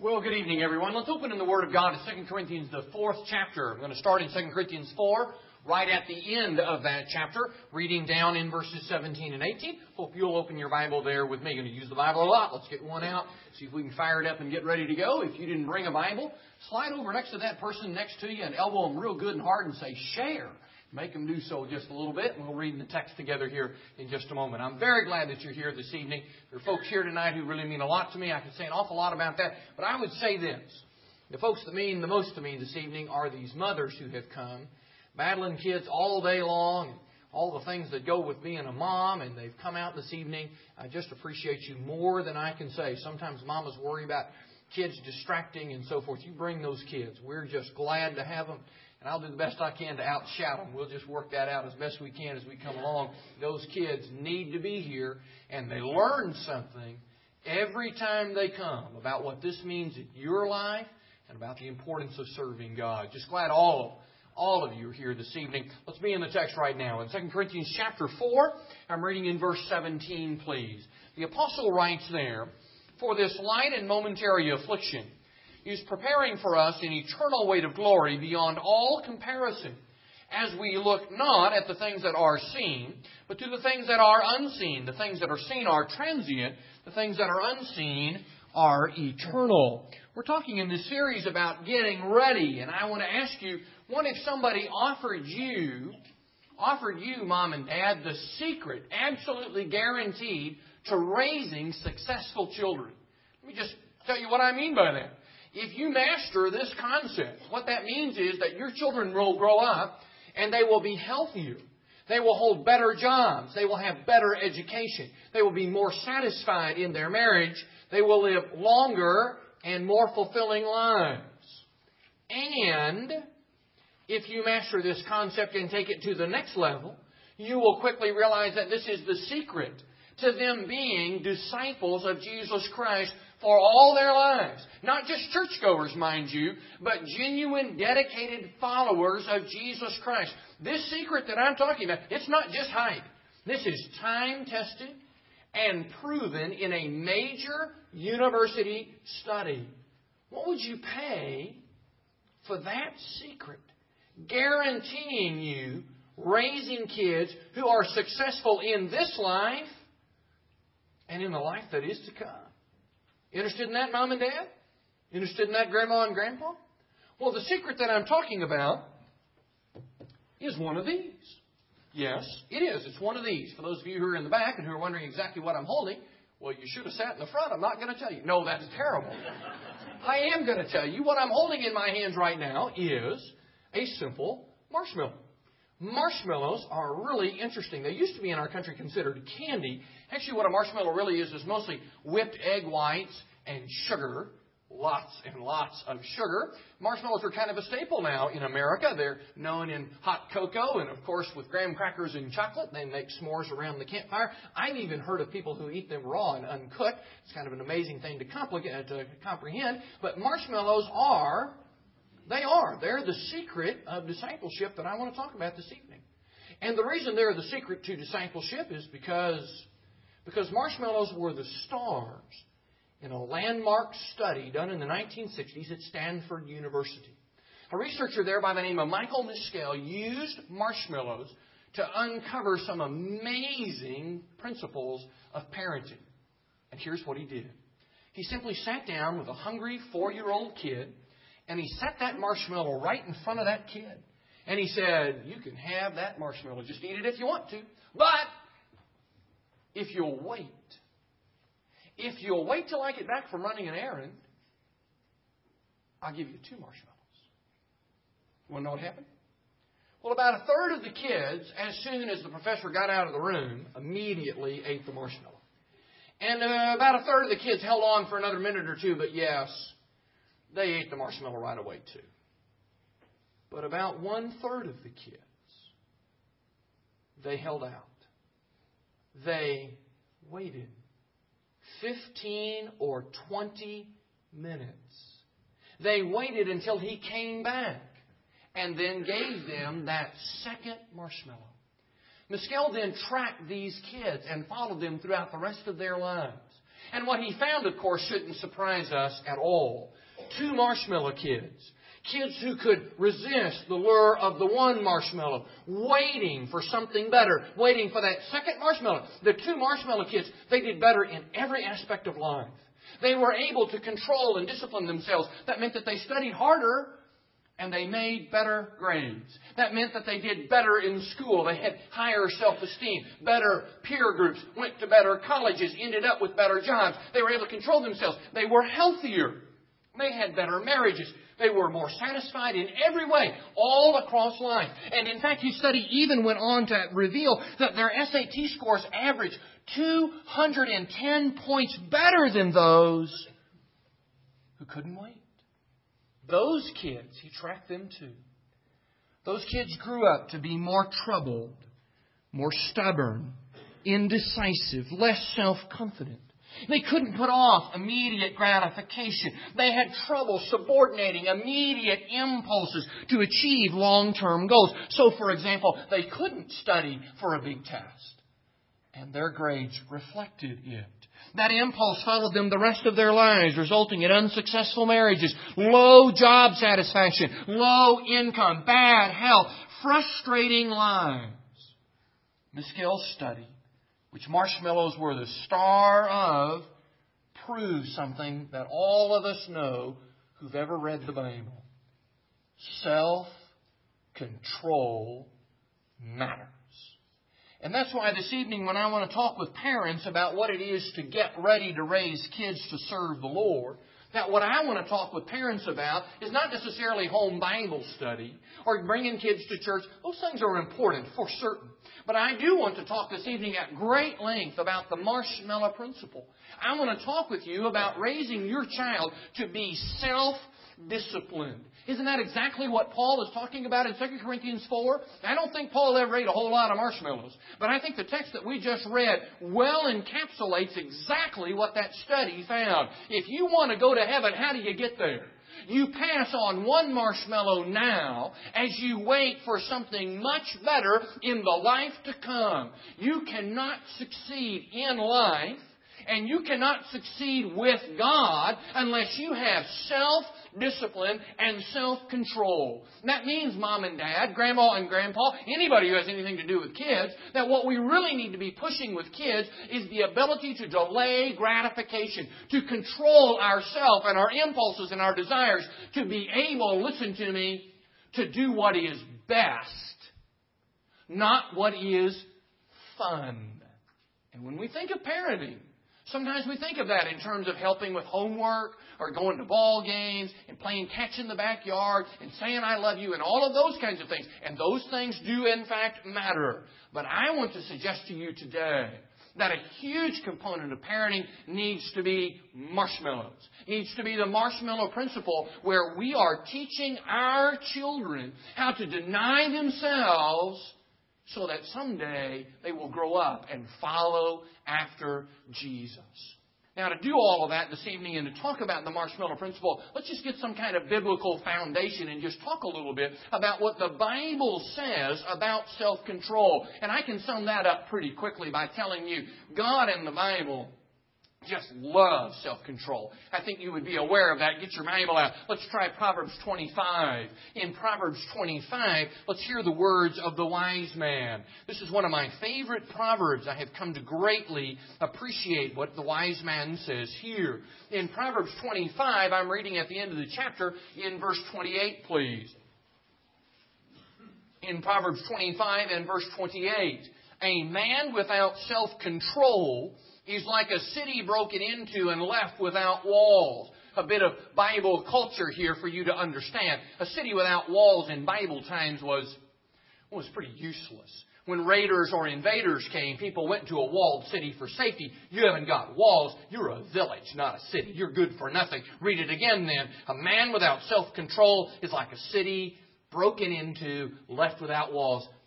Well, good evening, everyone. Let's open in the Word of God to 2 Corinthians, the 4th chapter. I'm going to start in 2 Corinthians 4, right at the end of that chapter, reading down in verses 17 and 18. Hope you'll open your Bible there with me. I'm going to use the Bible a lot. Let's get one out, see if we can fire it up and get ready to go. If you didn't bring a Bible, slide over next to that person next to you and elbow them real good and hard and say, share. Make them do so just a little bit, and we'll read the text together here in just a moment. I'm very glad that you're here this evening. There are folks here tonight who really mean a lot to me. I could say an awful lot about that, but I would say this. The folks that mean the most to me this evening are these mothers who have come, battling kids all day long, and all the things that go with being a mom, and they've come out this evening. I just appreciate you more than I can say. Sometimes mamas worry about kids distracting and so forth. You bring those kids. We're just glad to have them. And I'll do the best I can to outshout them. We'll just work that out as best we can as we come along. Those kids need to be here, and they learn something every time they come about what this means in your life and about the importance of serving God. Just glad all of you are here this evening. Let's be in the text right now. In 2 Corinthians chapter 4, I'm reading in verse 17, please. The apostle writes there, "For this light and momentary affliction is preparing for us an eternal weight of glory beyond all comparison, as we look not at the things that are seen, but to the things that are unseen. The things that are seen are transient. The things that are unseen are eternal." We're talking in this series about getting ready, and I want to ask you, what if somebody offered you, Mom and Dad, the secret, absolutely guaranteed, to raising successful children? Let me just tell you what I mean by that. If you master this concept, what that means is that your children will grow up and they will be healthier. They will hold better jobs. They will have better education. They will be more satisfied in their marriage. They will live longer and more fulfilling lives. And if you master this concept and take it to the next level, you will quickly realize that this is the secret to them being disciples of Jesus Christ for all their lives. Not just churchgoers, mind you, but genuine, dedicated followers of Jesus Christ. This secret that I'm talking about, it's not just hype. This is time-tested and proven in a major university study. What would you pay for that secret? Guaranteeing you raising kids who are successful in this life and in the life that is to come. Interested in that, Mom and Dad? Interested in that, Grandma and Grandpa? Well, the secret that I'm talking about is one of these. Yes, it is. It's one of these. For those of you who are in the back and who are wondering exactly what I'm holding, well, you should have sat in the front. I'm not going to tell you. No, that's terrible. I am going to tell you. What I'm holding in my hands right now is a simple marshmallow. Marshmallows are really interesting. They used to be in our country considered candy. Actually, what a marshmallow really is mostly whipped egg whites and sugar. Lots and lots of sugar. Marshmallows are kind of a staple now in America. They're known in hot cocoa and, of course, with graham crackers and chocolate. They make s'mores around the campfire. I've even heard of people who eat them raw and uncooked. It's kind of an amazing thing to comprehend. But marshmallows they're the secret of discipleship that I want to talk about this evening. And the reason they're the secret to discipleship is because marshmallows were the stars in a landmark study done in the 1960s at Stanford University. A researcher there by the name of Michael Niskell used marshmallows to uncover some amazing principles of parenting. And here's what he did. He simply sat down with a hungry 4-year-old kid, and he set that marshmallow right in front of that kid. And he said, "You can have that marshmallow. Just eat it if you want to. But if you'll wait till I get back from running an errand, I'll give you 2 marshmallows." You want to know what happened? Well, about a third of the kids, as soon as the professor got out of the room, immediately ate the marshmallow. And about a third of the kids held on for another minute or two, but yes, they ate the marshmallow right away too. But about 1/3 of the kids, they held out. They waited 15 or 20 minutes. They waited until he came back and then gave them that second marshmallow. Niskell then tracked these kids and followed them throughout the rest of their lives. And what he found, of course, shouldn't surprise us at all. 2 marshmallow kids. Kids who could resist the lure of the one marshmallow, waiting for something better, waiting for that second marshmallow. The 2 marshmallow kids, they did better in every aspect of life. They were able to control and discipline themselves. That meant that they studied harder and they made better grades. That meant that they did better in school. They had higher self-esteem, better peer groups, went to better colleges, ended up with better jobs. They were able to control themselves. They were healthier. They had better marriages. They were more satisfied in every way, all across life. And in fact, his study even went on to reveal that their SAT scores averaged 210 points better than those who couldn't wait. Those kids, he tracked them too. Those kids grew up to be more troubled, more stubborn, indecisive, less self-confident. They couldn't put off immediate gratification. They had trouble subordinating immediate impulses to achieve long-term goals. So, for example, they couldn't study for a big test. And their grades reflected it. That impulse followed them the rest of their lives, resulting in unsuccessful marriages, low job satisfaction, low income, bad health, frustrating lives. Miss Gill's study, which marshmallows were the star of, proves something that all of us know who've ever read the Bible. Self-control matters. And that's why this evening when I want to talk with parents about what it is to get ready to raise kids to serve the Lord, that what I want to talk with parents about is not necessarily home Bible study or bringing kids to church. Those things are important for certain. But I do want to talk this evening at great length about the marshmallow principle. I want to talk with you about raising your child to be self-disciplined. Isn't that exactly what Paul is talking about in 2 Corinthians 4? I don't think Paul ever ate a whole lot of marshmallows. But I think the text that we just read well encapsulates exactly what that study found. If you want to go to heaven, how do you get there? You pass on one marshmallow now as you wait for something much better in the life to come. You cannot succeed in life and you cannot succeed with God unless you have self-discipline and self-control. That means Mom and Dad, Grandma and Grandpa, anybody who has anything to do with kids, that what we really need to be pushing with kids is the ability to delay gratification, to control ourselves and our impulses and our desires, to be able, listen to me, to do what is best, not what is fun. And when we think of parenting, sometimes we think of that in terms of helping with homework or going to ball games and playing catch in the backyard and saying I love you and all of those kinds of things. And those things do in fact matter. But I want to suggest to you today that a huge component of parenting needs to be marshmallows. Needs to be the marshmallow principle where we are teaching our children how to deny themselves so that someday they will grow up and follow after Jesus. Now, to do all of that this evening and to talk about the marshmallow principle, let's just get some kind of biblical foundation and just talk a little bit about what the Bible says about self-control. And I can sum that up pretty quickly by telling you, God in the Bible just loves self-control. I think you would be aware of that. Get your Bible out. Let's try Proverbs 25. In Proverbs 25, let's hear the words of the wise man. This is one of my favorite Proverbs. I have come to greatly appreciate what the wise man says here. In Proverbs 25, I'm reading at the end of the chapter in verse 28, please. In Proverbs 25 and verse 28, a man without self-control is like a city broken into and left without walls. A bit of Bible culture here for you to understand. A city without walls in Bible times was pretty useless. When raiders or invaders came, people went to a walled city for safety. You haven't got walls. You're a village, not a city. You're good for nothing. Read it again then. A man without self-control is like a city broken into, left without walls.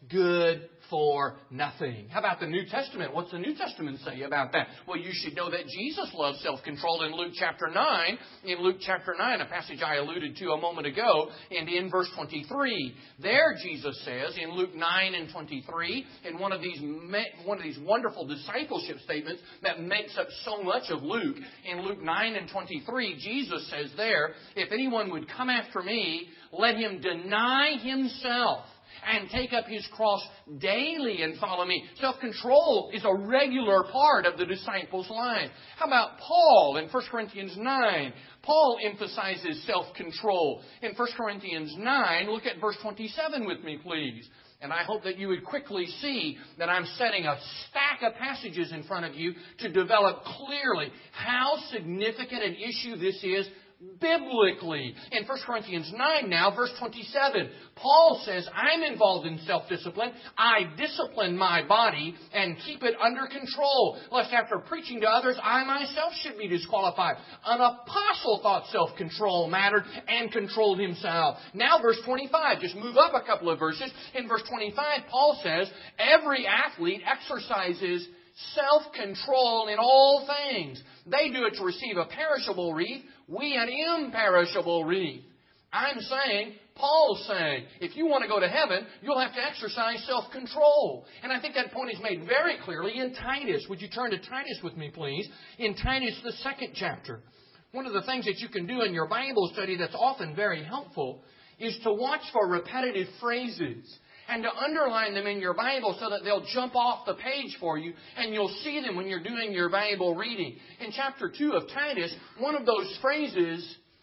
good for nothing. How about the New Testament? What's the New Testament say about that? Well, you should know that Jesus loves self-control in Luke chapter 9. In Luke chapter 9, a passage I alluded to a moment ago, and in verse 23, there Jesus says, in Luke 9 and 23, in one of these wonderful discipleship statements that makes up so much of Luke, in Luke 9 and 23, Jesus says there, if anyone would come after me, let him deny himself and take up his cross daily and follow me. Self-control is a regular part of the disciples' life. How about Paul in 1 Corinthians 9? Paul emphasizes self-control. In 1 Corinthians 9, look at verse 27 with me, please. And I hope that you would quickly see that I'm setting a stack of passages in front of you to develop clearly how significant an issue this is biblically. In 1 Corinthians 9 now, verse 27, Paul says, I'm involved in self-discipline. I discipline my body and keep it under control, lest after preaching to others, I myself should be disqualified. An apostle thought self-control mattered and controlled himself. Now verse 25, just move up a couple of verses. In verse 25, Paul says, every athlete exercises self-control in all things. They do it to receive a perishable wreath, we an imperishable wreath. I'm saying, Paul's saying, if you want to go to heaven, you'll have to exercise self-control. And I think that point is made very clearly in Titus. Would you turn to Titus with me, please? In Titus, the 2nd chapter. One of the things that you can do in your Bible study that's often very helpful is to watch for repetitive phrases and to underline them in your Bible so that they'll jump off the page for you and you'll see them when you're doing your Bible reading. In chapter 2 of Titus, one of those phrases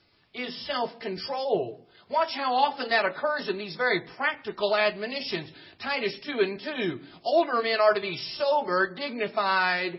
is self-control. Watch how often that occurs in these very practical admonitions. Titus 2 and 2. Older men are to be sober, dignified,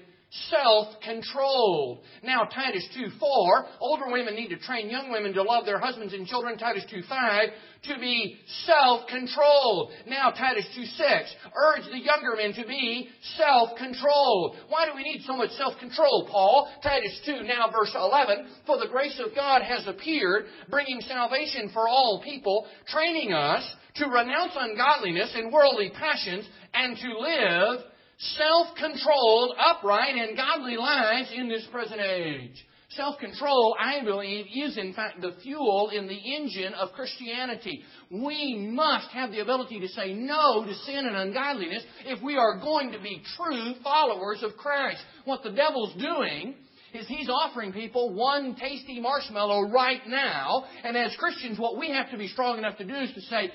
self-controlled. Now Titus 2:4, older women need to train young women to love their husbands and children. Titus 2:5, to be self-controlled. Now Titus 2:6, urge the younger men to be self-controlled. Why do we need so much self-control, Paul? Titus 2, now verse 11, for the grace of God has appeared, bringing salvation for all people, training us to renounce ungodliness and worldly passions, and to live self-controlled, upright, and godly lives in this present age. Self-control, I believe, is in fact the fuel in the engine of Christianity. We must have the ability to say no to sin and ungodliness if we are going to be true followers of Christ. What the devil's doing is he's offering people one tasty marshmallow right now, and as Christians, what we have to be strong enough to do is to say,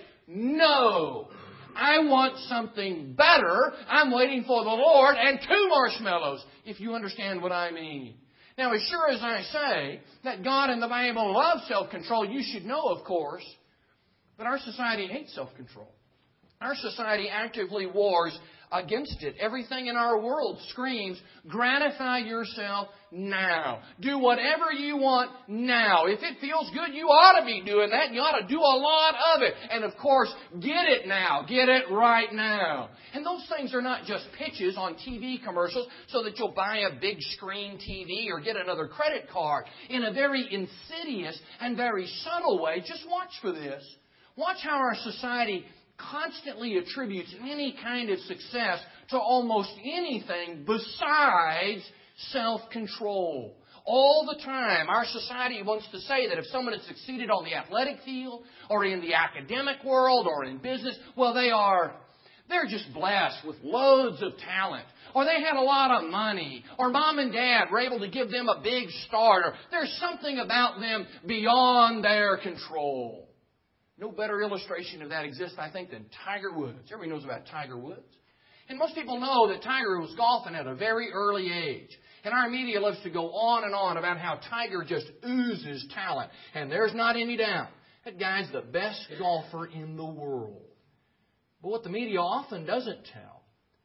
no! I want something better. I'm waiting for the Lord and 2 marshmallows, if you understand what I mean. Now, as sure as I say that God and the Bible love self-control, you should know, of course, that our society hates self-control. Our society actively wars against it. Everything in our world screams, gratify yourself now. Do whatever you want now. If it feels good, you ought to be doing that. You ought to do a lot of it. And of course, get it now. Get it right now. And those things are not just pitches on TV commercials so that you'll buy a big screen TV or get another credit card. In a very insidious and very subtle way, just watch for this. Watch how our society constantly attributes any kind of success to almost anything besides self-control. All the time, our society wants to say that if someone has succeeded on the athletic field or in the academic world or in business, well, they're just blessed with loads of talent. Or they had a lot of money. Or mom and dad were able to give them a big start. Or there's something about them beyond their control. No better illustration of that exists, I think, than Tiger Woods. Everybody knows about Tiger Woods. And most people know that Tiger was golfing at a very early age. And our media loves to go on and on about how Tiger just oozes talent. And there's not any doubt. That guy's the best golfer in the world. But what the media often doesn't tell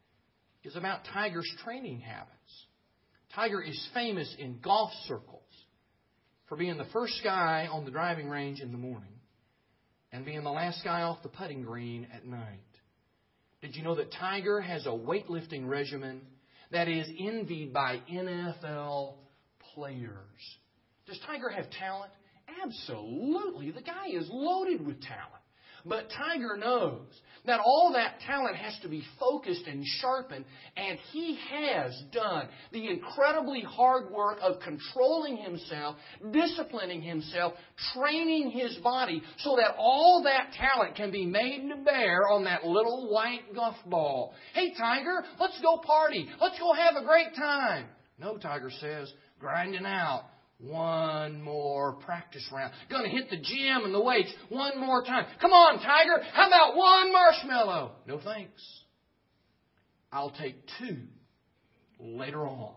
is about Tiger's training habits. Tiger is famous in golf circles for being the first guy on the driving range in the morning and being the last guy off the putting green at night. Did you know that Tiger has a weightlifting regimen that is envied by NFL players? Does Tiger have talent? Absolutely. The guy is loaded with talent. But Tiger knows that all that talent has to be focused and sharpened, and he has done the incredibly hard work of controlling himself, disciplining himself, training his body so that all that talent can be made to bear on that little white golf ball. Hey, Tiger, let's go party. Let's go have a great time. No, Tiger says, grinding out. One more practice round. Going to hit the gym and the weights one more time. Come on, Tiger. How about one marshmallow? No thanks. I'll take 2 later on.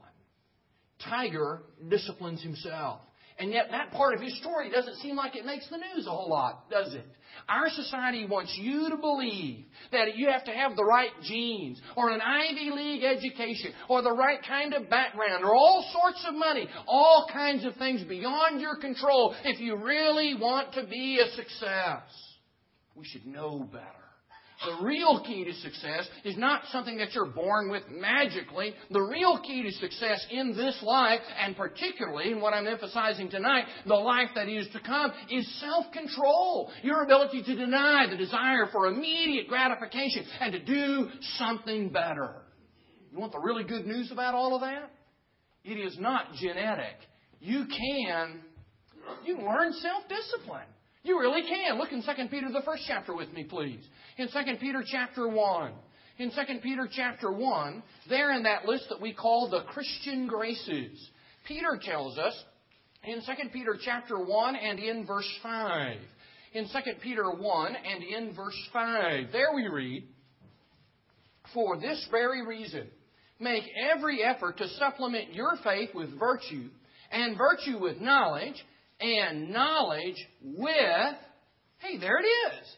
Tiger disciplines himself. And yet that part of his story doesn't seem like it makes the news a whole lot, does it? Our society wants you to believe that you have to have the right genes or an Ivy League education or the right kind of background or all sorts of money, all kinds of things beyond your control if you really want to be a success. We should know better. The real key to success is not something that you're born with magically. The real key to success in this life, and particularly in what I'm emphasizing tonight, the life that is to come, is self-control. Your ability to deny the desire for immediate gratification and to do something better. You want the really good news about all of that? It is not genetic. You can learn self-discipline. You really can. Look in 2 Peter, the first chapter with me, please. In 2 Peter chapter 1. In 2 Peter chapter 1, there in that list that we call the Christian graces, Peter tells us in 2 Peter chapter 1 and in verse 5. In 2 Peter 1 and in verse 5, there we read, "For this very reason, make every effort to supplement your faith with virtue, and virtue with knowledge, and knowledge with," hey, there it is,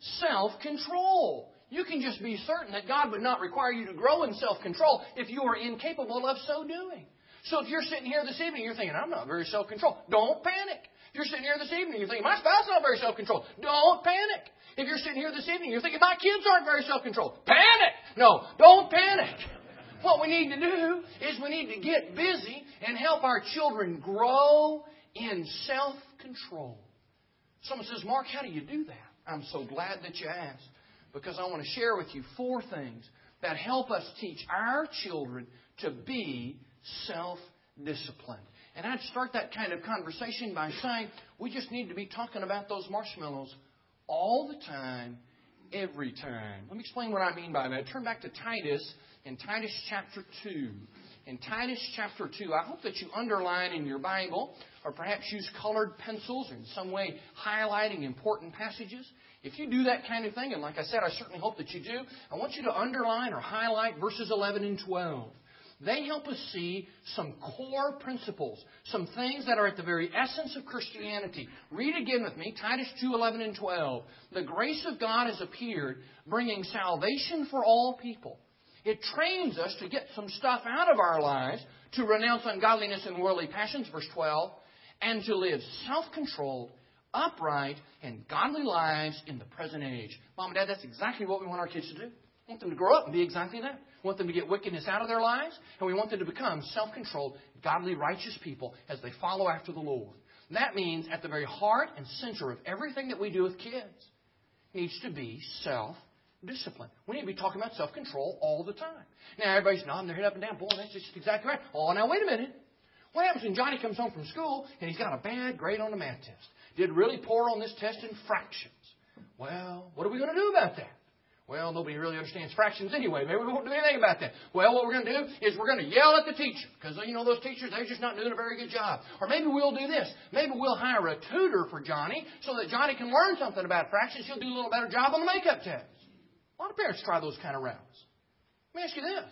self-control. You can just be certain that God would not require you to grow in self-control if you are incapable of so doing. So if you're sitting here this evening, you're thinking, I'm not very self-controlled. Don't panic. If you're sitting here this evening, you're thinking, my spouse is not very self-controlled. Don't panic. If you're sitting here this evening, you're thinking, my kids aren't very self-controlled. Panic! No, don't panic. What we need to do is we need to get busy and help our children grow in self-control. Someone says, Mark, how do you do that? I'm so glad that you asked, because I want to share with you 4 things that help us teach our children to be self-disciplined. And I'd start that kind of conversation by saying we just need to be talking about those marshmallows all the time, every time. Let me explain what I mean by that. Turn back to Titus in Titus chapter 2. In Titus chapter 2, I hope that you underline in your Bible or perhaps use colored pencils or in some way highlighting important passages. If you do that kind of thing, and like I said, I certainly hope that you do, I want you to underline or highlight verses 11 and 12. They help us see some core principles, some things that are at the very essence of Christianity. Read again with me, Titus 2, 11 and 12. The grace of God has appeared, bringing salvation for all people. It trains us to get some stuff out of our lives, to renounce ungodliness and worldly passions, verse 12, and to live self-controlled, upright, and godly lives in the present age. Mom and Dad, that's exactly what we want our kids to do. We want them to grow up and be exactly that. We want them to get wickedness out of their lives, and we want them to become self-controlled, godly, righteous people as they follow after the Lord. And that means at the very heart and center of everything that we do with kids needs to be self-discipline. We need to be talking about self-control all the time. Now, everybody's nodding their head up and down. Boy, that's just exactly right. Oh, now, wait a minute. What happens when Johnny comes home from school and he's got a bad grade on the math test? Did really poor on this test in fractions. Well, what are we going to do about that? Well, nobody really understands fractions anyway. Maybe we won't do anything about that. Well, what we're going to do is we're going to yell at the teacher because, you know, those teachers, they're just not doing a very good job. Or maybe we'll do this. Maybe we'll hire a tutor for Johnny so that Johnny can learn something about fractions. He'll do a little better job on the makeup test. A lot of parents try those kind of routes. Let me ask you this.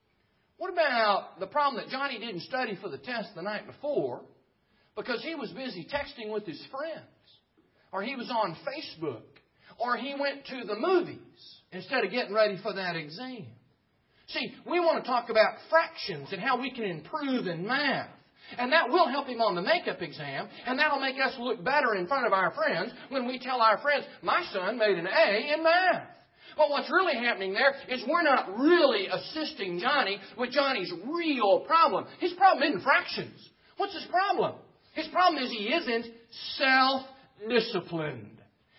What about the problem that Johnny didn't study for the test the night before because he was busy texting with his friends, or he was on Facebook, or he went to the movies instead of getting ready for that exam? See, we want to talk about fractions and how we can improve in math. And that will help him on the makeup exam, and that will make us look better in front of our friends when we tell our friends, my son made an A in math. But what's really happening there is we're not really assisting Johnny with Johnny's real problem. His problem isn't fractions. What's his problem? His problem is he isn't self-disciplined.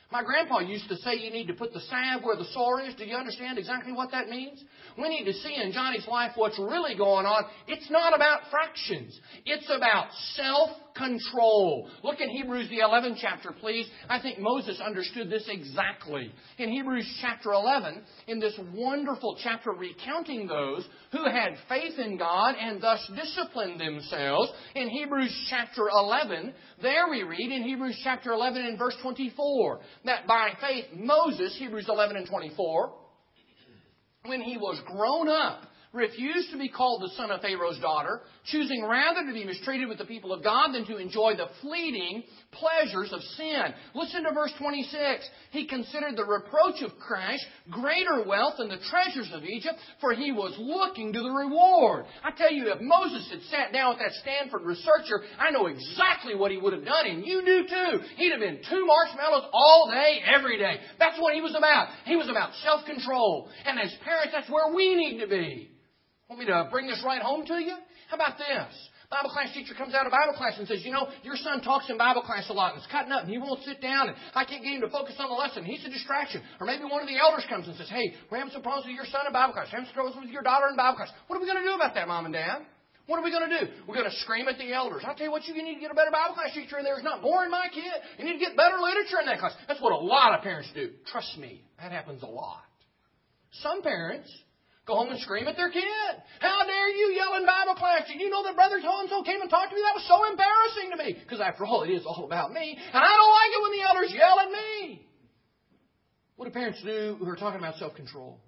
My grandpa used to say you need to put the salve where the sore is. Do you understand exactly what that means? We need to see in Johnny's life what's really going on. It's not about fractions. It's about self-control. Look in Hebrews the 11th chapter, please. I think Moses understood this exactly. In Hebrews chapter 11, in this wonderful chapter recounting those who had faith in God and thus disciplined themselves, in Hebrews chapter 11, there we read in Hebrews chapter 11 and verse 24, that by faith Moses, Hebrews 11 and 24, when he was grown up, refused to be called the son of Pharaoh's daughter, choosing rather to be mistreated with the people of God than to enjoy the fleeting pleasures of sin. Listen to verse 26. He considered the reproach of Christ greater wealth than the treasures of Egypt, for he was looking to the reward. I tell you, if Moses had sat down with that Stanford researcher, I know exactly what he would have done, and you do too. He'd have been 2 marshmallows all day, every day. That's what he was about. He was about self-control. And as parents, that's where we need to be. Want me to bring this right home to you? How about this? Bible class teacher comes out of Bible class and says, you know, your son talks in Bible class a lot and it's cutting up and he won't sit down and I can't get him to focus on the lesson. He's a distraction. Or maybe one of the elders comes and says, hey, we're having some problems with your son in Bible class. We're having some problems with your daughter in Bible class. What are we going to do about that, Mom and Dad? What are we going to do? We're going to scream at the elders. I'll tell you what, you need to get a better Bible class teacher in there. It's not boring my kid. You need to get better literature in that class. That's what a lot of parents do. Trust me, that happens a lot. Some parents go home and scream at their kid. How dare you yell in Bible class? Did you know that Brother so-and-so came and talked to me? That was so embarrassing to me. Because after all, it is all about me. And I don't like it when the elders yell at me. What do parents do who are talking about self-control?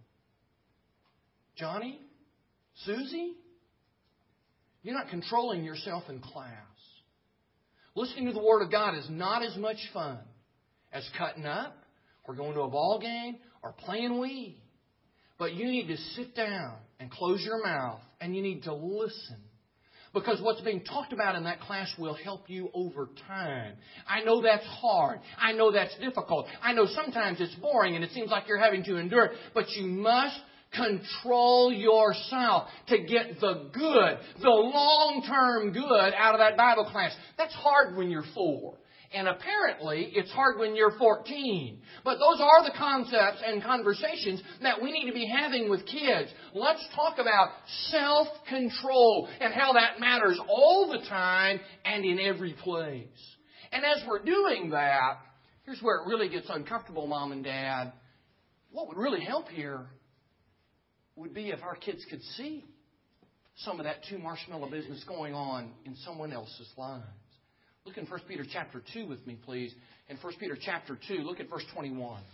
Johnny? Susie? You're not controlling yourself in class. Listening to the Word of God is not as much fun as cutting up or going to a ball game or playing Wii. But you need to sit down and close your mouth and you need to listen. Because what's being talked about in that class will help you over time. I know that's hard. I know that's difficult. I know sometimes it's boring and it seems like you're having to endure it. But you must control yourself to get the good, the long-term good out of that Bible class. That's hard when you're 4. And apparently, it's hard when you're 14. But those are the concepts and conversations that we need to be having with kids. Let's talk about self-control and how that matters all the time and in every place. And as we're doing that, here's where it really gets uncomfortable, Mom and Dad. What would really help here would be if our kids could see some of that 2 marshmallow business going on in someone else's lives. Look in 1 Peter chapter 2 with me, please. In 1 Peter chapter 2, look at verse 21.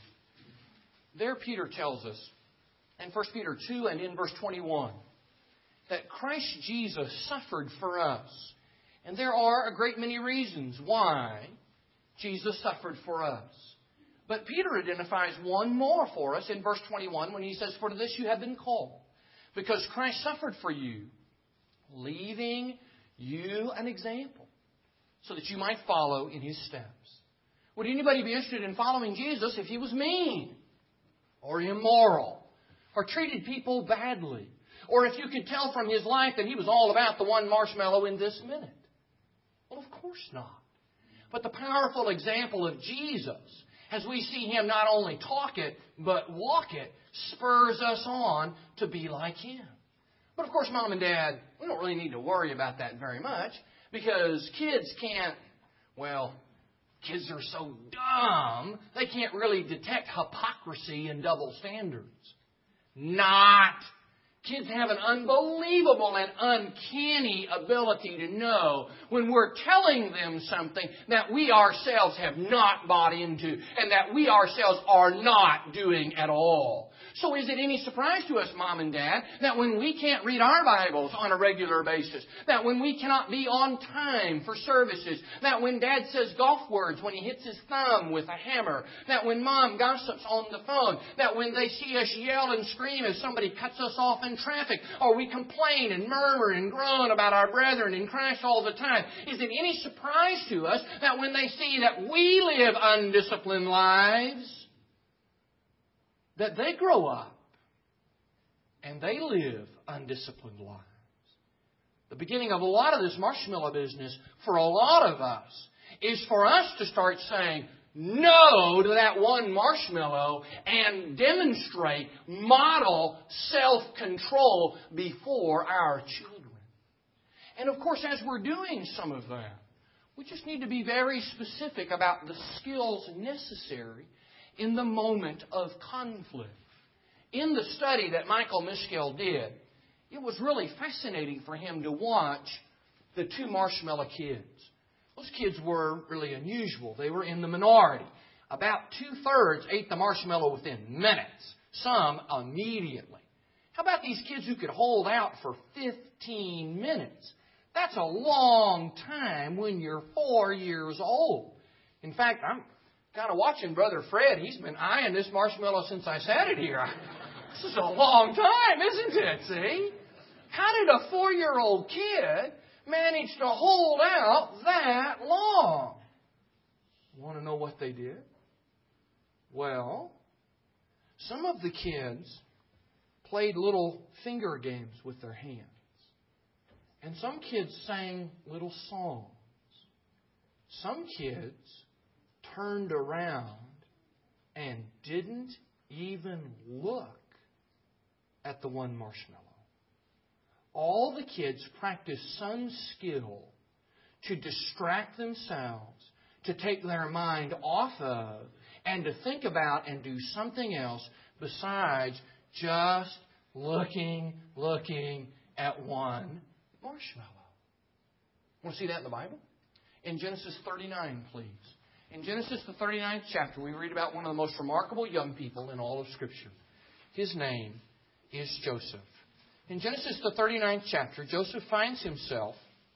There Peter tells us, in 1 Peter 2 and in verse 21, that Christ Jesus suffered for us. And there are a great many reasons why Jesus suffered for us. But Peter identifies one more for us in verse 21 when he says, for to this you have been called, because Christ suffered for you, leaving you an example, so that you might follow in His steps. Would anybody be interested in following Jesus if He was mean or immoral or treated people badly? Or if you could tell from His life that He was all about the 1 marshmallow in this minute? Well, of course not. But the powerful example of Jesus, as we see Him not only talk it, but walk it, spurs us on to be like Him. But of course, Mom and Dad, we don't really need to worry about that very much. Because kids can't, well, kids are so dumb, they can't really detect hypocrisy and double standards. Not. Kids have an unbelievable and uncanny ability to know when we're telling them something that we ourselves have not bought into and that we ourselves are not doing at all. So is it any surprise to us, Mom and Dad, that when we can't read our Bibles on a regular basis, that when we cannot be on time for services, that when Dad says golf words when he hits his thumb with a hammer, that when Mom gossips on the phone, that when they see us yell and scream as somebody cuts us off in traffic, or we complain and murmur and groan about our brethren in Christ all the time, is it any surprise to us that when they see that we live undisciplined lives, that they grow up and they live undisciplined lives? The beginning of a lot of this marshmallow business for a lot of us is for us to start saying, no to that one marshmallow and demonstrate, model self-control before our children. And of course, as we're doing some of that, we just need to be very specific about the skills necessary in the moment of conflict. In the study that Michael Miskell did, it was really fascinating for him to watch the two marshmallow kids. Those kids were really unusual. They were in the minority. About 2/3 ate the marshmallow within minutes, some immediately. How about these kids who could hold out for 15 minutes? That's a long time when you're 4 years old. In fact, I'm kind of watching Brother Fred. He's been eyeing this marshmallow since I sat it here. This is a long time, isn't it? See? How did a 4-year-old kid manage to hold out that long? Want to know what they did? Well, some of the kids played little finger games with their hands. And some kids sang little songs. Some kids turned around and didn't even look at the one marshmallow. All the kids practiced some skill to distract themselves, to take their mind off of, and to think about and do something else besides just looking at one marshmallow. Want to see that in the Bible? In Genesis 39, please. In Genesis, the 39th chapter, we read about one of the most remarkable young people in all of Scripture. His name is Joseph. In Genesis, the 39th chapter, Joseph finds himself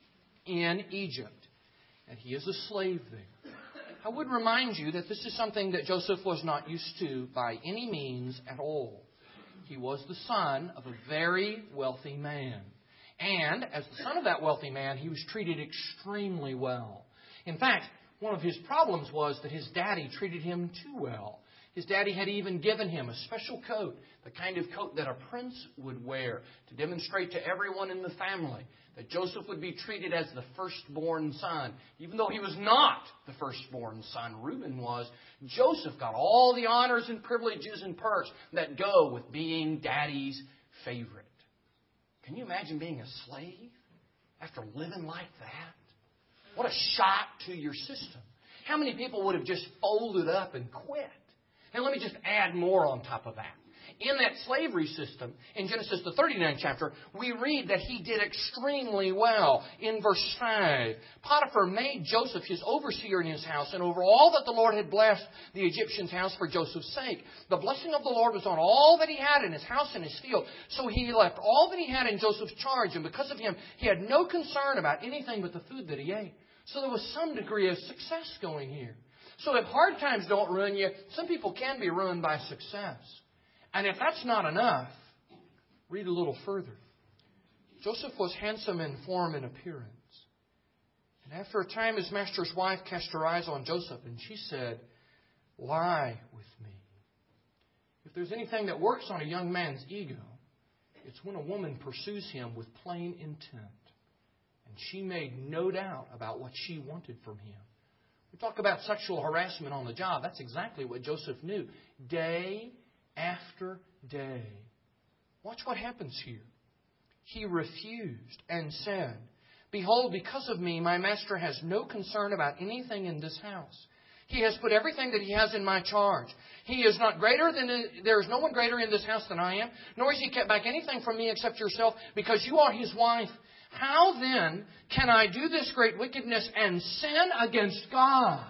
in Egypt, and he is a slave there. I would remind you that this is something that Joseph was not used to by any means at all. He was the son of a very wealthy man. And as the son of that wealthy man, he was treated extremely well. In fact, one of his problems was that his daddy treated him too well. His daddy had even given him a special coat, the kind of coat that a prince would wear, to demonstrate to everyone in the family that Joseph would be treated as the firstborn son. Even though he was not the firstborn son, Reuben was, Joseph got all the honors and privileges and perks that go with being daddy's favorite. Can you imagine being a slave after living like that? What a shock to your system. How many people would have just folded up and quit? And let me just add more on top of that. In that slavery system, in Genesis, the 39th chapter, we read that he did extremely well. In verse 5, Potiphar made Joseph his overseer in his house, and over all that the Lord had blessed the Egyptian's house for Joseph's sake. The blessing of the Lord was on all that he had in his house and his field. So he left all that he had in Joseph's charge, and because of him, he had no concern about anything but the food that he ate. So there was some degree of success going here. So if hard times don't ruin you, some people can be ruined by success. And if that's not enough, read a little further. Joseph was handsome in form and appearance. And after a time, his master's wife cast her eyes on Joseph, and she said, "Lie with me." If there's anything that works on a young man's ego, it's when a woman pursues him with plain intent. And she made no doubt about what she wanted from him. We talk about sexual harassment on the job. That's exactly what Joseph knew. Day after day. Watch what happens here. He refused and said, "Behold, because of me, my master has no concern about anything in this house. He has put everything that he has in my charge. There is no one greater in this house than I am, nor has he kept back anything from me except yourself, because you are his wife. How then can I do this great wickedness and sin against God?"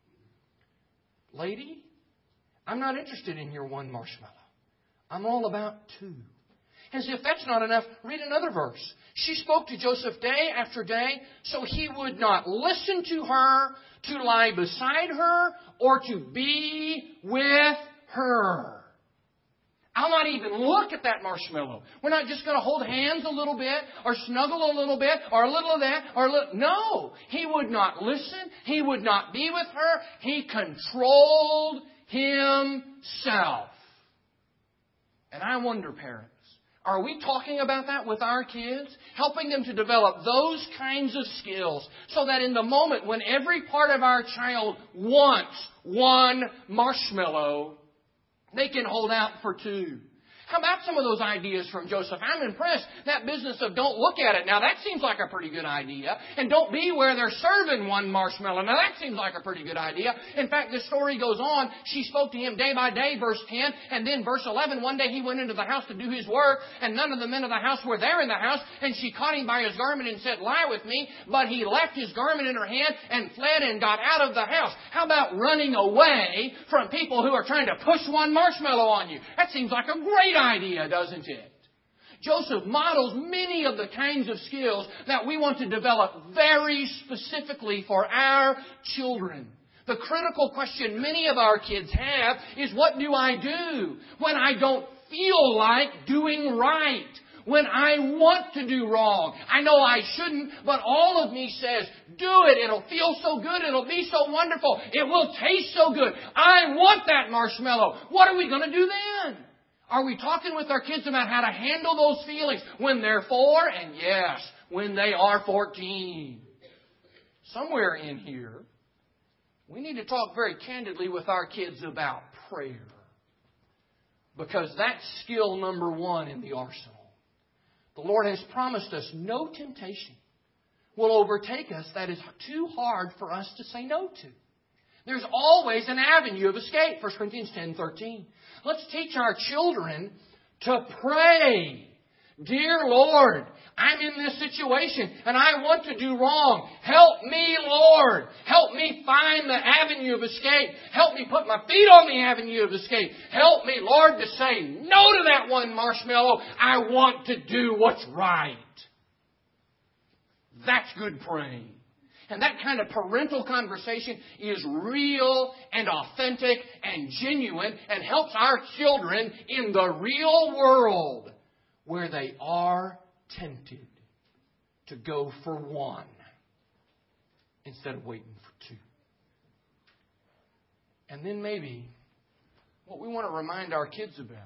Lady, I'm not interested in your one marshmallow. I'm all about two. As if that's not enough, read another verse. She spoke to Joseph day after day, so he would not listen to her, to lie beside her, or to be with her. I'll not even look at that marshmallow. We're not just going to hold hands a little bit, or snuggle a little bit, or a little of that, or a little. No, he would not listen. He would not be with her. He controlled himself. And I wonder, parents, Are we talking about that with our kids? Helping them to develop those kinds of skills so that in the moment when every part of our child wants one marshmallow, they can hold out for two. How about some of those ideas from Joseph? I'm impressed. That business of don't look at it. Now that seems like a pretty good idea. And don't be where they're serving one marshmallow. Now that seems like a pretty good idea. In fact, the story goes on. She spoke to him day by day, verse 10. And then verse 11, one day he went into the house to do his work. And none of the men of the house were there in the house. And she caught him by his garment and said, lie with me. But he left his garment in her hand and fled and got out of the house. How about running away from people who are trying to push one marshmallow on you? That seems like a great idea, doesn't it? Joseph models many of the kinds of skills that we want to develop very specifically for our children. The critical question many of our kids have is, what do I do when I don't feel like doing right? When I want to do wrong? I know I shouldn't, but all of me says, do it. It'll feel so good. It'll be so wonderful. It will taste so good. I want that marshmallow. What are we going to do then? Are we talking with our kids about how to handle those feelings when they're 4? And yes, when they are 14. Somewhere in here, we need to talk very candidly with our kids about prayer. Because that's skill number 1 in the arsenal. The Lord has promised us no temptation will overtake us that is too hard for us to say no to. There's always an avenue of escape. 1 Corinthians 10:13. Let's teach our children to pray. Dear Lord, I'm in this situation and I want to do wrong. Help me, Lord. Help me find the avenue of escape. Help me put my feet on the avenue of escape. Help me, Lord, to say no to that one marshmallow. I want to do what's right. That's good praying. And that kind of parental conversation is real and authentic and genuine and helps our children in the real world where they are tempted to go for one instead of waiting for two. And then maybe what we want to remind our kids about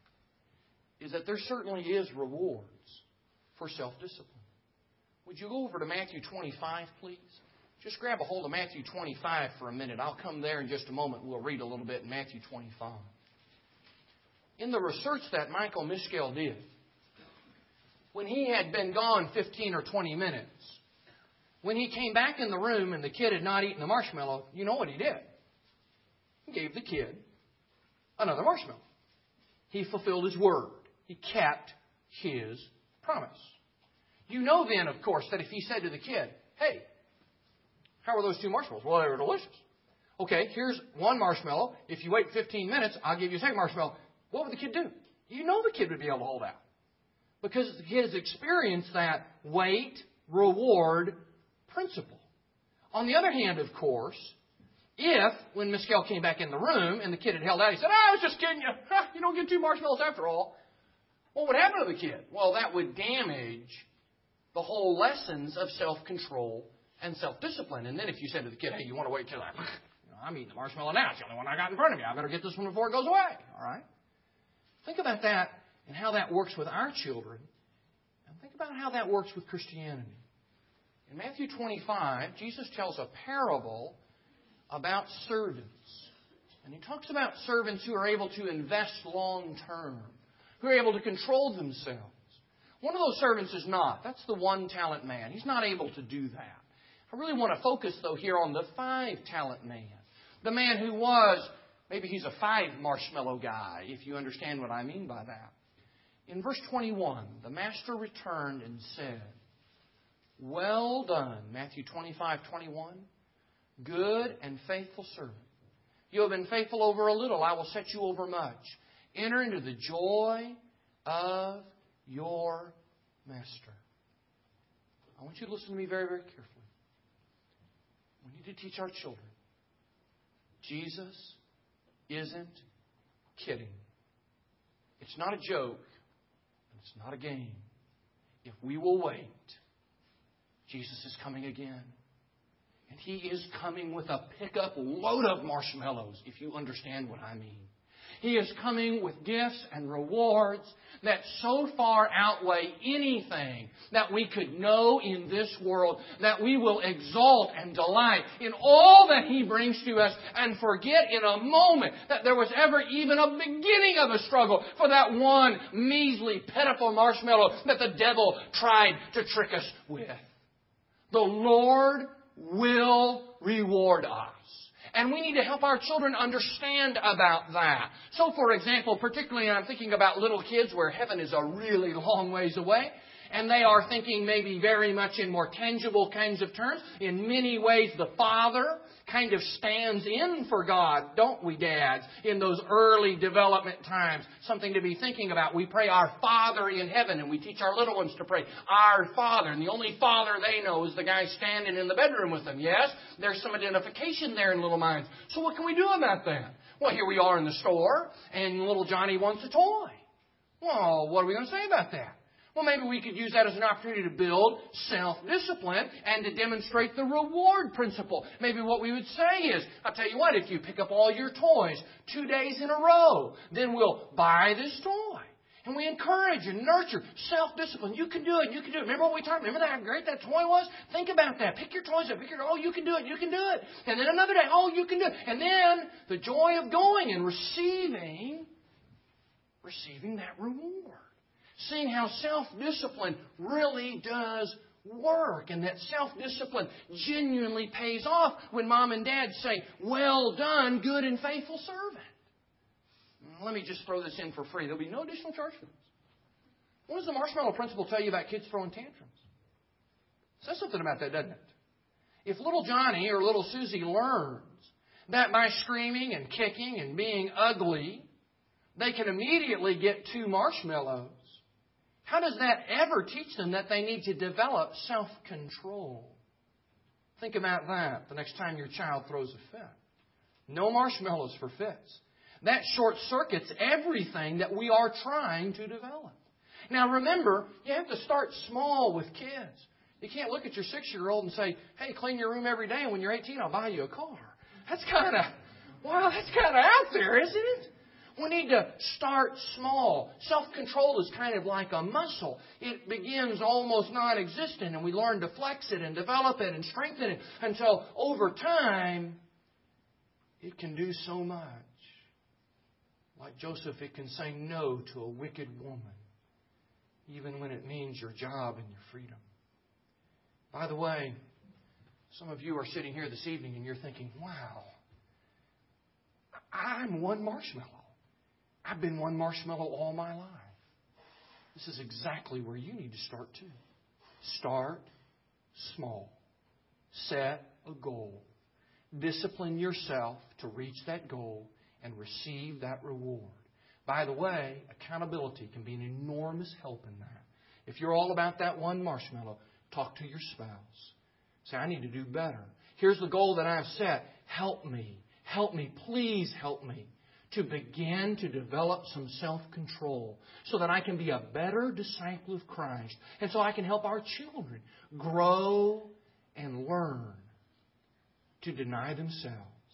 is that there certainly is rewards for self-discipline. Would you go over to Matthew 25, please? Just grab a hold of Matthew 25 for a minute. I'll come there in just a moment. We'll read a little bit in Matthew 25. In the research that Michael Mischel did, when he had been gone 15 or 20 minutes, when he came back in the room and the kid had not eaten the marshmallow, you know what he did? He gave the kid another marshmallow. He fulfilled his word. He kept his promise. You know then, of course, that if he said to the kid, hey, how were those 2 marshmallows? Well, they were delicious. Okay, here's one marshmallow. If you wait 15 minutes, I'll give you a second marshmallow. What would the kid do? You know the kid would be able to hold out. Because the kid has experienced that wait, reward principle. On the other hand, of course, if, when Mischel came back in the room and the kid had held out, he said, I was just kidding you. You don't get 2 marshmallows after all. What would happen to the kid? Well, that would damage the whole lessons of self-control and self-discipline. And then if you said to the kid, hey, you want to wait till I'm eating the marshmallow now. It's the only one I got in front of me. I better get this one before it goes away. All right? Think about that and how that works with our children. And think about how that works with Christianity. In Matthew 25, Jesus tells a parable about servants. And he talks about servants who are able to invest long-term, who are able to control themselves. One of those servants is not. That's the 1-talent man. He's not able to do that. I really want to focus, though, here on the 5-talent man. The man who was, maybe he's a 5-marshmallow guy, if you understand what I mean by that. In verse 21, the master returned and said, well done, Matthew 25:21, good and faithful servant. You have been faithful over a little, I will set you over much. Enter into the joy of your master. I want you to listen to me very, very carefully. We need to teach our children. Jesus isn't kidding. It's not a joke. And it's not a game. If we will wait, Jesus is coming again. And He is coming with a pickup load of marshmallows, if you understand what I mean. He is coming with gifts and rewards that so far outweigh anything that we could know in this world, that we will exalt and delight in all that He brings to us and forget in a moment that there was ever even a beginning of a struggle for that one measly, pitiful marshmallow that the devil tried to trick us with. The Lord will reward us. And we need to help our children understand about that. So, for example, particularly I'm thinking about little kids where heaven is a really long ways away. And they are thinking maybe very much in more tangible kinds of terms. In many ways, the Father kind of stands in for God, don't we, dads, in those early development times. Something to be thinking about. We pray, Our Father in heaven, and we teach our little ones to pray, Our Father. And the only Father they know is the guy standing in the bedroom with them. Yes, there's some identification there in little minds. So what can we do about that? Well, here we are in the store, and little Johnny wants a toy. Well, what are we going to say about that? Well, maybe we could use that as an opportunity to build self-discipline and to demonstrate the reward principle. Maybe what we would say is, I'll tell you what, if you pick up all your toys 2 days in a row, then we'll buy this toy. And we encourage and nurture self-discipline. You can do it. You can do it. Remember what we talked about? Remember how great that toy was? Think about that. Pick your toys up. Oh, you can do it. You can do it. And then another day, oh, you can do it. And then the joy of going and receiving that reward. Seeing how self-discipline really does work, and that self-discipline genuinely pays off when mom and dad say, well done, good and faithful servant. Let me just throw this in for free. There'll be no additional charge for this. What does the marshmallow principle tell you about kids throwing tantrums? It says something about that, doesn't it? If little Johnny or little Susie learns that by screaming and kicking and being ugly, they can immediately get 2 marshmallows, how does that ever teach them that they need to develop self-control? Think about that the next time your child throws a fit. No marshmallows for fits. That short-circuits everything that we are trying to develop. Now remember, you have to start small with kids. You can't look at your 6-year-old and say, hey, clean your room every day, and when you're 18, I'll buy you a car. That's kind of out there, isn't it? We need to start small. Self-control is kind of like a muscle. It begins almost non-existent, and we learn to flex it and develop it and strengthen it until over time it can do so much. Like Joseph, it can say no to a wicked woman, even when it means your job and your freedom. By the way, some of you are sitting here this evening and you're thinking, wow, I'm one marshmallow. I've been one marshmallow all my life. This is exactly where you need to start too. Start small. Set a goal. Discipline yourself to reach that goal and receive that reward. By the way, accountability can be an enormous help in that. If you're all about that one marshmallow, talk to your spouse. Say, I need to do better. Here's the goal that I've set. Help me. Help me. Please help me to begin to develop some self-control so that I can be a better disciple of Christ and so I can help our children grow and learn to deny themselves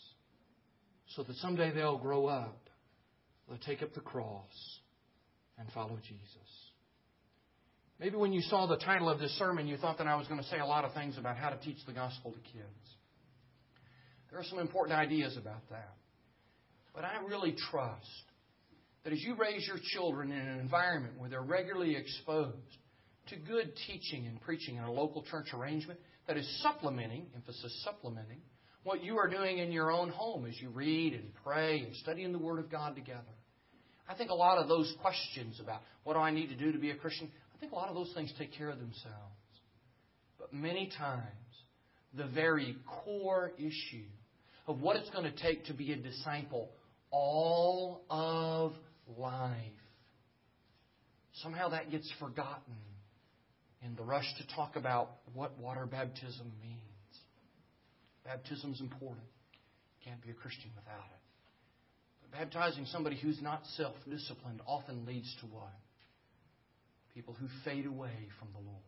so that someday they'll grow up, they'll take up the cross and follow Jesus. Maybe when you saw the title of this sermon, you thought that I was going to say a lot of things about how to teach the gospel to kids. There are some important ideas about that. But I really trust that as you raise your children in an environment where they're regularly exposed to good teaching and preaching in a local church arrangement that is supplementing, what you are doing in your own home as you read and pray and study in the Word of God together. I think a lot of those questions about what do I need to do to be a Christian, I think a lot of those things take care of themselves. But many times, the very core issue of what it's going to take to be a disciple all of life, somehow that gets forgotten in the rush to talk about what water baptism means. Baptism's important. You can't be a Christian without it. But baptizing somebody who's not self-disciplined often leads to what? People who fade away from the Lord.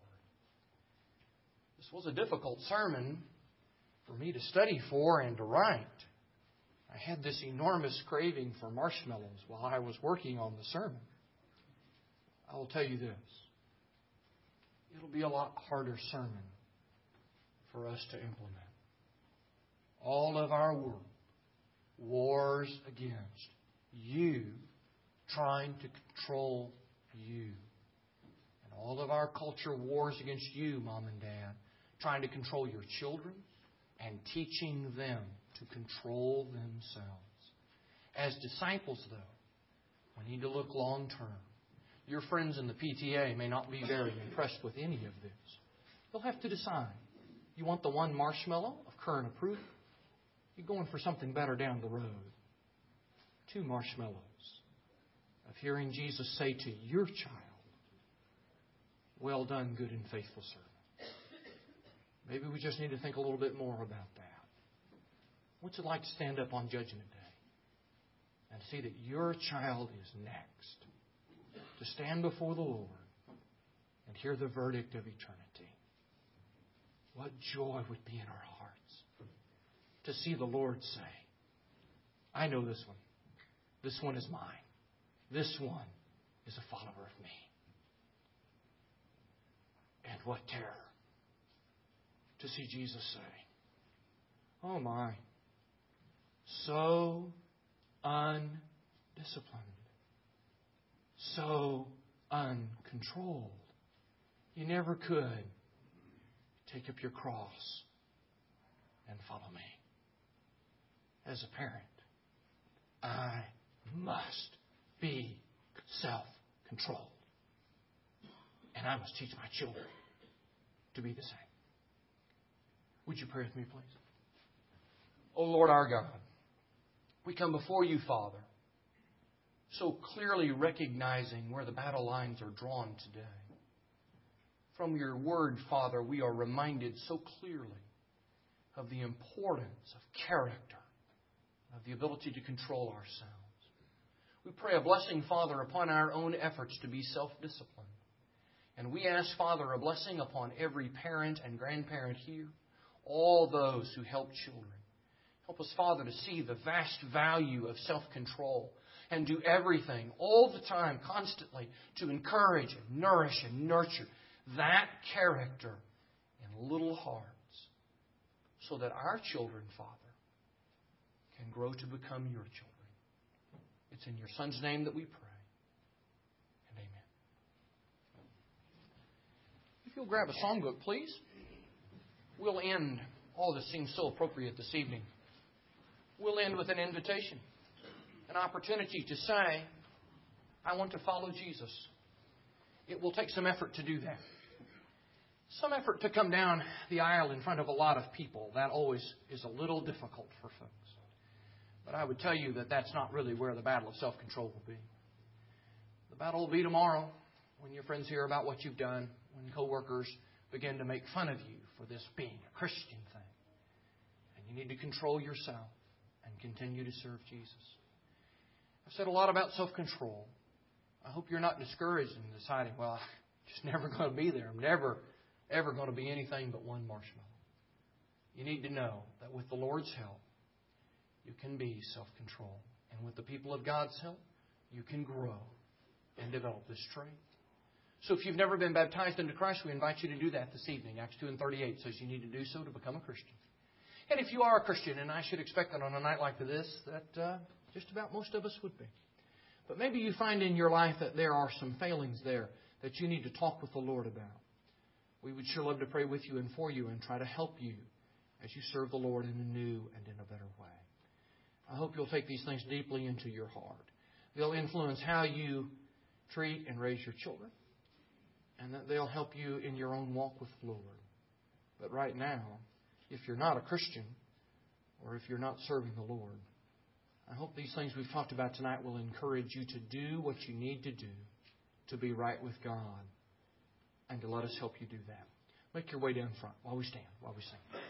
This was a difficult sermon for me to study for and to write. I had this enormous craving for marshmallows while I was working on the sermon. I will tell you this. It'll be a lot harder sermon for us to implement. All of our world wars against you, trying to control you. And all of our culture wars against you, Mom and Dad, trying to control your children and teaching them to control themselves. As disciples, though, we need to look long term. Your friends in the PTA may not be very impressed with any of this. You'll have to decide. You want the one marshmallow of current approval? You're going for something better down the road. 2 marshmallows of hearing Jesus say to your child, "Well done, good and faithful servant." Maybe we just need to think a little bit more about that. What's it like to stand up on Judgment Day and see that your child is next? To stand before the Lord and hear the verdict of eternity. What joy would be in our hearts to see the Lord say, "I know this one. This one is mine. This one is a follower of me." And what terror to see Jesus say, "Oh my, so undisciplined. So uncontrolled. You never could take up your cross and follow me." As a parent, I must be self-controlled. And I must teach my children to be the same. Would you pray with me, please? Oh Lord our God, we come before you, Father, so clearly recognizing where the battle lines are drawn today. From your word, Father, we are reminded so clearly of the importance of character, of the ability to control ourselves. We pray a blessing, Father, upon our own efforts to be self-disciplined. And we ask, Father, a blessing upon every parent and grandparent here, all those who help children. Help us, Father, to see the vast value of self-control and do everything all the time, constantly, to encourage and nourish and nurture that character in little hearts so that our children, Father, can grow to become your children. It's in your Son's name that we pray. And amen. If you'll grab a songbook, please. We'll end, all this seems so appropriate this evening. We'll end with an invitation. An opportunity to say, "I want to follow Jesus." It will take some effort to do that. Some effort to come down the aisle in front of a lot of people. That always is a little difficult for folks. But I would tell you that that's not really where the battle of self-control will be. The battle will be tomorrow when your friends hear about what you've done, when coworkers begin to make fun of you for this being a Christian thing. And you need to control yourself and continue to serve Jesus. I've said a lot about self-control. I hope you're not discouraged in deciding, "Well, I'm just never going to be there. I'm never, ever going to be anything but one marshmallow." You need to know that with the Lord's help, you can be self-controlled. And with the people of God's help, you can grow and develop this trait. So if you've never been baptized into Christ, we invite you to do that this evening. Acts 2:38 says you need to do so to become a Christian. And if you are a Christian, and I should expect that on a night like this, that just about most of us would be. But maybe you find in your life that there are some failings there that you need to talk with the Lord about. We would sure love to pray with you and for you and try to help you as you serve the Lord in a new and in a better way. I hope you'll take these things deeply into your heart. They'll influence how you treat and raise your children, and that they'll help you in your own walk with the Lord. But right now, if you're not a Christian, or if you're not serving the Lord, I hope these things we've talked about tonight will encourage you to do what you need to do to be right with God, and to let us help you do that. Make your way down front while we stand, while we sing.